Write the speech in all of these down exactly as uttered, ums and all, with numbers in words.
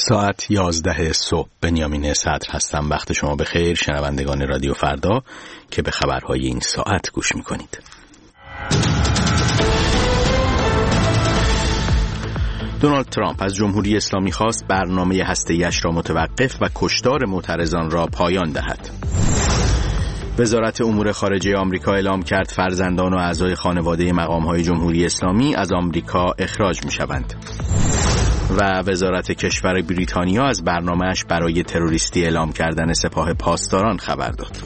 ساعت یازده صبح. بنیامین صدر هستم. وقت شما بخیر شنوندگان رادیو فردا که به خبرهای این ساعت گوش میکنید. دونالد ترامپ از جمهوری اسلامی خواست برنامه هسته‌ای‌اش را متوقف و کشتار معترضان را پایان دهد. وزارت امور خارجه آمریکا اعلام کرد فرزندان و اعضای خانواده مقام‌های جمهوری اسلامی از آمریکا اخراج می‌شوند. و وزارت کشور بریتانیا از برنامه‌اش برای تروریستی اعلام کردن سپاه پاسداران خبر داد.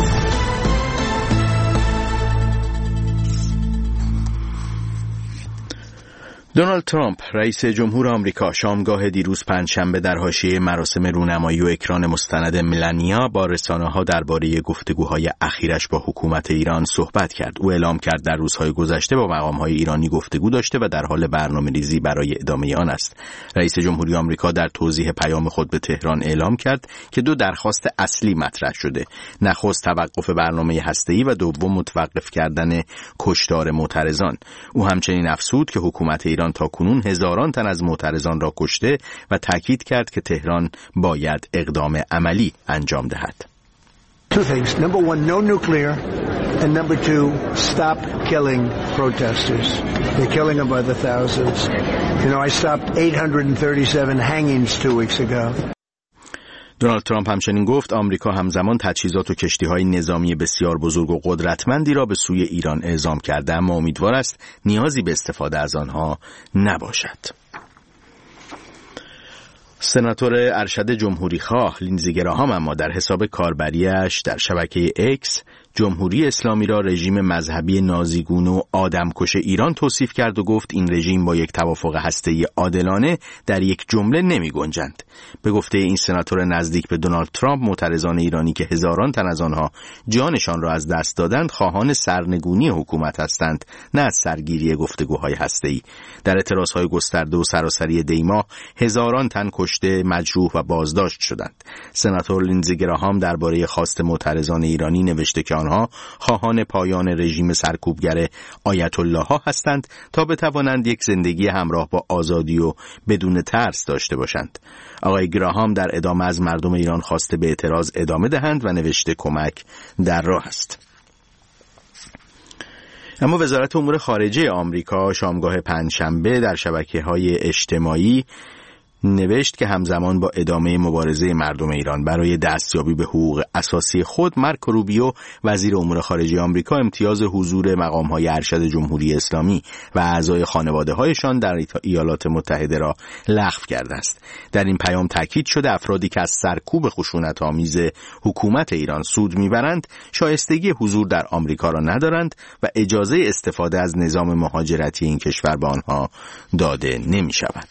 دونالد ترامپ رئیس جمهور آمریکا شامگاه دیروز پنجشنبه در حاشیه مراسم رونمایی و اکران مستند ملانیا با رسانه‌ها درباره گفتگوهای اخیرش با حکومت ایران صحبت کرد. او اعلام کرد در روزهای گذشته با مقام‌های ایرانی گفتگو داشته و در حال برنامه‌ریزی برای ادامه آن است. رئیس جمهوری آمریکا در توضیح پیام خود به تهران اعلام کرد که دو درخواست اصلی مطرح شده: نخست توقف برنامه هسته‌ای و دوم متوقف کردن کشتار معترضان. او همچنین افزود که حکومت ایران تا کنون هزاران تن از معترضان را کشته و تاکید کرد که تهران باید اقدام عملی انجام دهد. Two things. Number one, no nuclear. And number two, stop killing protesters. They're killing them by the thousands. You know, I stopped eight hundred thirty-seven hangings two weeks ago. دونالد ترامپ همچنین گفت آمریکا همزمان تجهیزات و کشتی‌های نظامی بسیار بزرگ و قدرتمندی را به سوی ایران اعزام کرده، اما امیدوار است نیازی به استفاده از آنها نباشد. سناتور ارشد جمهوریخواه لینزی گراهام اما در حساب کاربریش در شبکه اکس جمهوری اسلامی را رژیم مذهبی نازیگون و آدمکش ایران توصیف کرد و گفت این رژیم با یک توافق هسته‌ای عادلانه در یک جمله نمی گنجند. به گفته این سناتور نزدیک به دونالد ترامپ، معترضان ایرانی که هزاران تن از آنها جانشان را از دست دادند خواهان سرنگونی حکومت هستند، نه از سرگیری گفتگوهای هسته‌ای. در اعتراضهای گسترده و سراسری دیما هزاران تن کشته، مجروح و بازداشت شدند. سناتور لینزی گراهام درباره خواست معترضان ایرانی نوشته که آنها خواهان پایان رژیم سرکوبگر آیت الله ها هستند تا بتوانند یک زندگی همراه با آزادی و بدون ترس داشته باشند. آقای گراهام در ادامه از مردم ایران خواسته به اعتراض ادامه دهند و نوشته کمک در راه است. اما وزارت امور خارجه آمریکا شامگاه پنجشنبه در شبکه‌های اجتماعی نوشت که همزمان با ادامه مبارزه مردم ایران برای دستیابی به حقوق اساسی خود، مارکو روبیو وزیر امور خارجه آمریکا امتیاز حضور مقام‌های ارشد جمهوری اسلامی و اعضای خانواده‌هایشان در ایالات متحده را لغو کرده است. در این پیام تاکید شده افرادی که از سرکوب خشونت‌آمیز حکومت ایران سود می‌برند شایستگی حضور در آمریکا را ندارند و اجازه استفاده از نظام مهاجرتی این کشور به آنها داده نمی‌شود.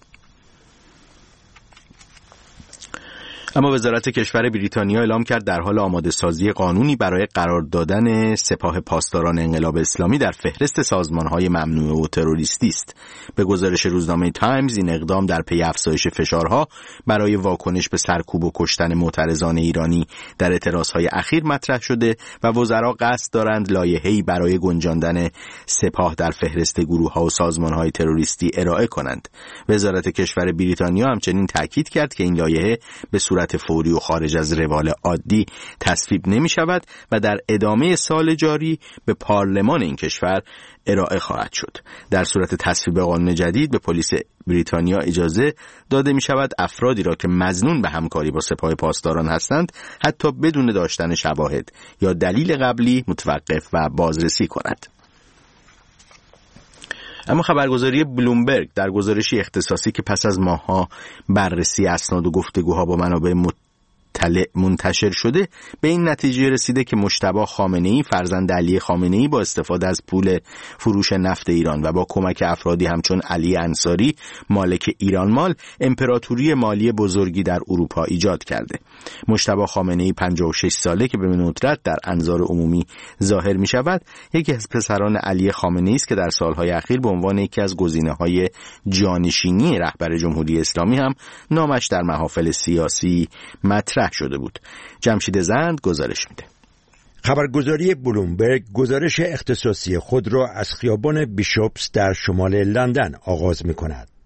اما وزارت کشور بریتانیا اعلام کرد در حال آماده سازی قانونی برای قرار دادن سپاه پاسداران انقلاب اسلامی در فهرست سازمان‌های ممنوعه و تروریستی است. به گزارش روزنامه تایمز این اقدام در پی افزایش فشارها برای واکنش به سرکوب و کشتن معترضان ایرانی در اعتراضهای اخیر مطرح شده و وزرا قصد دارند لایحه‌ای برای گنجاندن سپاه در فهرست گروه‌ها و سازمان‌های تروریستی ارائه کنند. وزارت کشور بریتانیا همچنین تاکید کرد که این لایحه به صورت فوری و خارج از روال عادی تصویب نمی شود و در ادامه سال جاری به پارلمان این کشور ارائه خواهد شد. در صورت تصویب قانون جدید به پلیس بریتانیا اجازه داده می شود افرادی را که مظنون به همکاری با سپاه پاسداران هستند حتی بدون داشتن شواهد یا دلیل قبلی متوقف و بازرسی کند. اما خبرگزاری بلومبرگ در گزارشی اختصاصی که پس از ماه‌ها بررسی اسناد و گفتگوها با منابع مطلع منتشر شده به این نتیجه رسیده که مجتبی خامنه‌ای فرزند علی خامنه‌ای با استفاده از پول فروش نفت ایران و با کمک افرادی همچون علی انصاری مالک ایران مال امپراتوری مالی بزرگی در اروپا ایجاد کرده. مجتبی خامنه‌ای پنجاه و شش ساله که به ندرت در انظار عمومی ظاهر می شود یکی از پسران علی خامنه‌ای است که در سالهای اخیر به عنوان یکی از گزینه‌های جانشینی رهبر جمهوری اسلامی هم نامش در محافل سیاسی مطرح شده بود. جمشید زند گزارش میده. خبرگزاری بلومبرگ گزارش اختصاصی خود را از خیابان بیشوپس در شمال لندن آغاز می کند.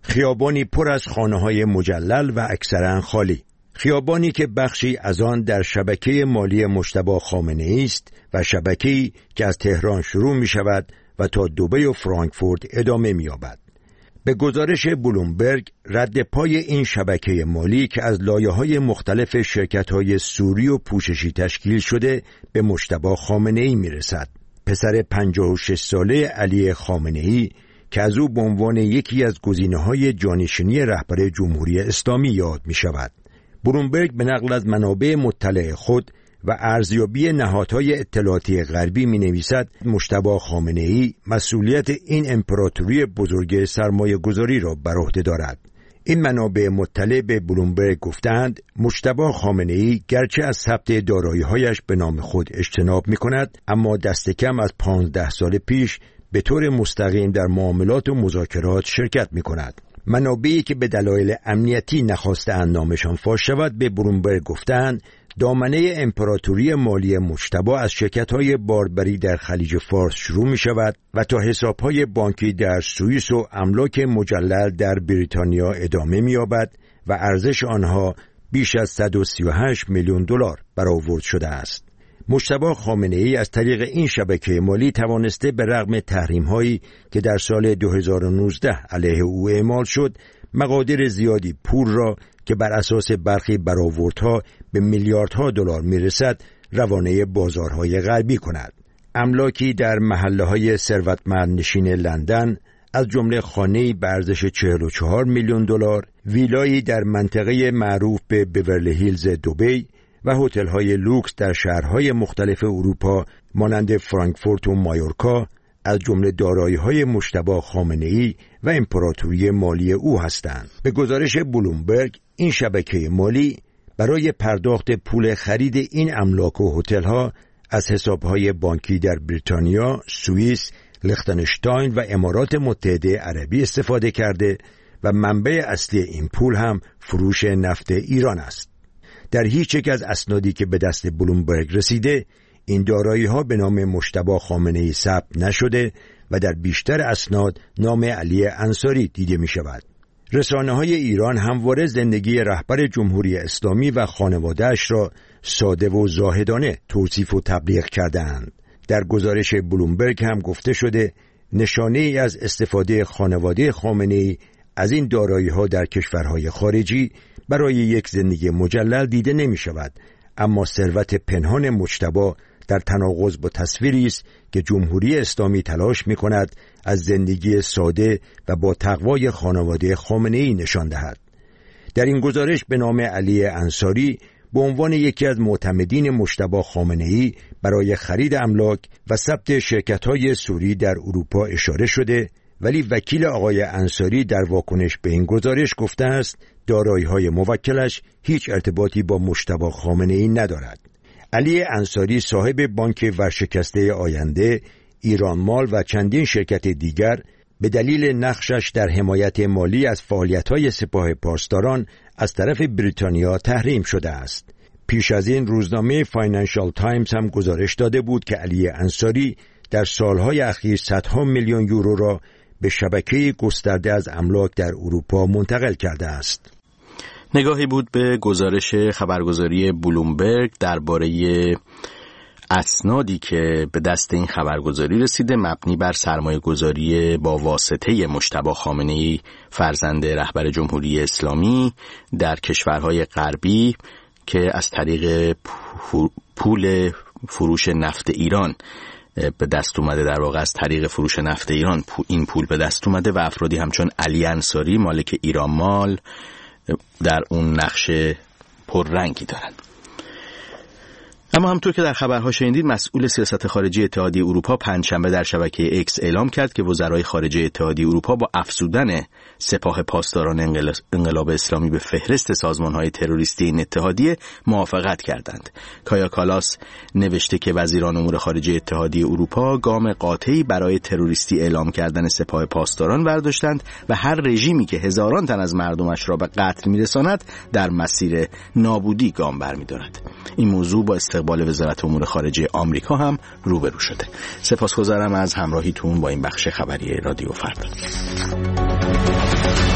خیابانی پر از خانه‌های مجلل و اکثرا خالی. خیابانی که بخشی از آن در شبکه مالی مجتبی خامنه‌ای است و شبکه‌ای که از تهران شروع می شود و تا دبی و فرانکفورت ادامه می یابد. به گزارش بلومبرگ، رد پای این شبکه مالی که از لایه‌های مختلف شرکت‌های سوری و پوششی تشکیل شده به مجتبی خامنه‌ای می‌رسد. پسر پنجاه و شش ساله علی خامنه‌ای که از او به عنوان یکی از گزینه‌های جانشینی رهبر جمهوری اسلامی یاد می‌شود. بلومبرگ به نقل از منابع مطلع خود و ارزیابی نهادهای اطلاعاتی غربی می‌نویسد مجتبی خامنه‌ای مسئولیت این امپراتوری بزرگ سرمایه‌گذاری را بر عهده دارد. این منابع مطلع به بلومبرگ گفتند مجتبی خامنه‌ای گرچه از ثبت دارایی‌هایش به نام خود اجتناب می‌کند، اما دست کم از پانزده سال پیش به طور مستقیم در معاملات و مذاکرات شرکت می‌کند. منابعی که به دلایل امنیتی نخواستند نامشان فاش شود به بلومبرگ گفتند دامنه امپراتوری مالی مجتبی از شرکت‌های باربری در خلیج فارس شروع می‌شود و تا حساب‌های بانکی در سوئیس و املاک مجلل در بریتانیا ادامه می‌یابد و ارزش آنها بیش از صد و سی و هشت میلیون دلار برآورد شده است. مجتبی خامنه‌ای از طریق این شبکه مالی توانسته به رغم تحریم‌هایی که در سال دو هزار و نوزده علیه او اعمال شد، مقادیر زیادی پول را که بر اساس برخی برآوردها به میلیاردها دلار میرسد روانه بازارهای غربی کند. املاکی در محله‌های ثروتمند نشین لندن از جمله خانه‌ای به ارزش چهل و چهار میلیون دلار، ویلایی در منطقه معروف به بیورلی هیلز دبی و هتل‌های لوکس در شهرهای مختلف اروپا مانند فرانکفورت و مایورکا از جمله دارایی‌های مجتبی خامنه‌ای و امپراتوری مالی او هستند. به گزارش بلومبرگ این شبکه مالی برای پرداخت پول خرید این املاک و هتل‌ها از حساب‌های بانکی در بریتانیا، سوئیس، لختنشتاین و امارات متحده عربی استفاده کرده و منبع اصلی این پول هم فروش نفت ایران است. در هیچ یک از اسنادی که به دست بلومبرگ رسیده این دارایی‌ها به نام مجتبی خامنه‌ای ثبت نشده و در بیشتر اسناد نام علی انصاری دیده می شود. رسانه‌های ایران همواره زندگی رهبر جمهوری اسلامی و خانواده‌اش را ساده و زاهدانه توصیف و تبلیغ کرده‌اند. در گزارش بلومبرگ هم گفته شده نشانه‌ای از استفاده خانواده خامنه‌ای از این دارایی‌ها در کشورهای خارجی برای یک زندگی مجلل دیده نمی شود، اما ثروت پنهان مجتبی در تناقض با تصویری است که جمهوری اسلامی تلاش می کند از زندگی ساده و با تقوای خانواده خامنه‌ای نشان دهد. در این گزارش به نام علی انصاری به عنوان یکی از معتمدین مجتبی خامنه‌ای برای خرید املاک و ثبت شرکت‌های سوری در اروپا اشاره شده، ولی وکیل آقای انصاری در واکنش به این گزارش گفته است دارایی‌های موکلش هیچ ارتباطی با مجتبی خامنه‌ای ندارد. علی انصاری صاحب بانک ورشکسته آینده، ایران مال و چندین شرکت دیگر به دلیل نقشش در حمایت مالی از فعالیت‌های سپاه پاسداران از طرف بریتانیا تحریم شده است. پیش از این روزنامه فاینانشال تایمز هم گزارش داده بود که علی انصاری در سالهای اخیر صدها میلیون یورو را به شبکه گسترده از املاک در اروپا منتقل کرده است. نگاهی بود به گزارش خبرگزاری بلومبرگ درباره اسنادی که به دست این خبرگزاری رسیده مبنی بر سرمایه گذاری با واسطه مجتبی خامنه‌ای فرزند رهبر جمهوری اسلامی در کشورهای غربی که از طریق پول فروش نفت ایران به دست اومده، در واقع از طریق فروش نفت ایران این پول به دست اومده و افرادی همچون علی انصاری مالک ایران مال در اون نقش پررنگی دارن. اما همونطور که در خبرها شنیدید مسئول سیاست خارجی اتحادیه اروپا پنجشنبه در شبکه اکس اعلام کرد که وزرای خارجه اتحادیه اروپا با افزودن سپاه پاسداران انقلاب اسلامی به فهرست سازمان‌های تروریستی این اتحادیه موافقت کردند. کایا کالاس نوشته که وزیران امور خارجه اتحادیه اروپا گام قاطعی برای تروریستی اعلام کردن سپاه پاسداران برداشتند و هر رژیمی که هزاران تن از مردمش را به قتل می‌رساند در مسیر نابودی گام برمی‌دارد. این موضوع با استقبال وزارت امور خارجه آمریکا هم روبرو شده. سپاسگزارم از همراهیتون با این بخش خبری رادیو فردا.